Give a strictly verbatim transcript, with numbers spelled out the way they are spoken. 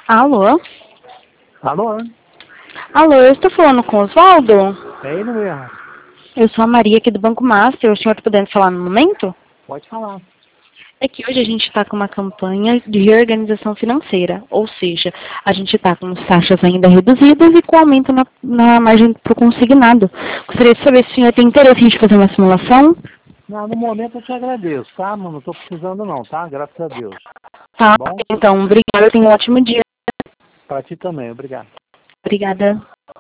Alô? Alô? Alô, eu estou falando com o Oswaldo? É ele mesmo. Eu sou a Maria aqui do Banco Master. O senhor está podendo falar no momento? Pode falar. É que hoje a gente está com uma campanha de reorganização financeira, ou seja, a gente está com as taxas ainda reduzidas e com aumento na, na margem para o consignado. Gostaria de saber se o senhor tem interesse em a gente fazer uma simulação? Não, no momento eu te agradeço, tá? Não, não tô precisando não, tá? Graças a Deus. Tá, Bom? então, obrigada. Tenha um ótimo dia. Pra ti também, obrigado. Obrigada.